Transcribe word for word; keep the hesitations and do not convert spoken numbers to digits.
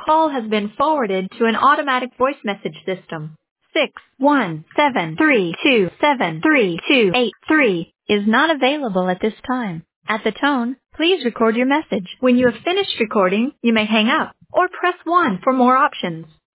call has been forwarded to an automatic voice message system. six one seven three two seven three two eight three is not available at this time. At the tone, please record your message. When you have finished recording, you may hang up or press one for more options.